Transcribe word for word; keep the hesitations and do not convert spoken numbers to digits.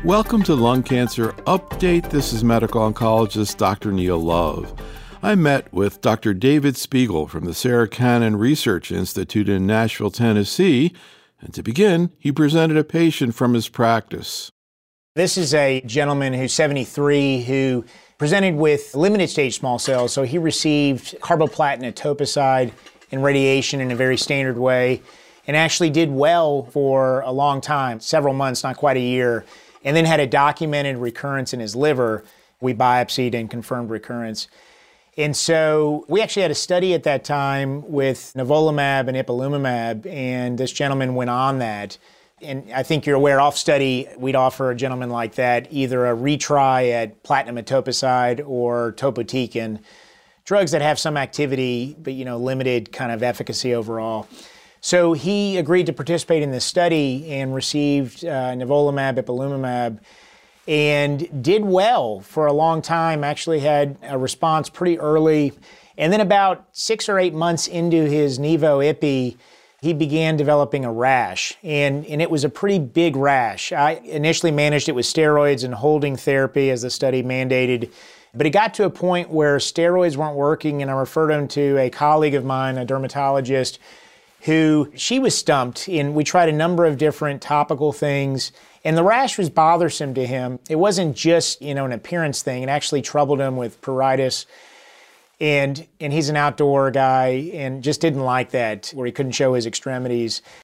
Welcome to Lung Cancer Update. This is medical oncologist Doctor Neil Love. I met with Doctor David Spiegel from the Sarah Cannon Research Institute in Nashville, Tennessee, and to begin, he presented a patient from his practice. This is a gentleman who's seventy-three who presented with limited stage small cells, so he received carboplatin, etoposide, and radiation in a very standard way, and actually did well for a long time, several months, not quite a year, and then had a documented recurrence in his liver. We biopsied and confirmed recurrence. And so we actually had a study at that time with nivolumab and ipilimumab, and this gentleman went on that. And I think you're aware, off study, we'd offer a gentleman like that either a retry at platinum etoposide or topotecan, drugs that have some activity, but you know, limited kind of efficacy overall. So he agreed to participate in this study and received uh, nivolumab, ipilimumab, and did well for a long time, actually had a response pretty early. And then about six or eight months into his Nivo-Ipi, he began developing a rash, and, and it was a pretty big rash. I initially managed it with steroids and holding therapy as the study mandated, but it got to a point where steroids weren't working, and I referred him to a colleague of mine, a dermatologist, who she was stumped, and we tried a number of different topical things, and the rash was bothersome to him. It wasn't just, you know, an appearance thing. It actually troubled him with pruritus, and and he's an outdoor guy and just didn't like that, where he couldn't show his extremities.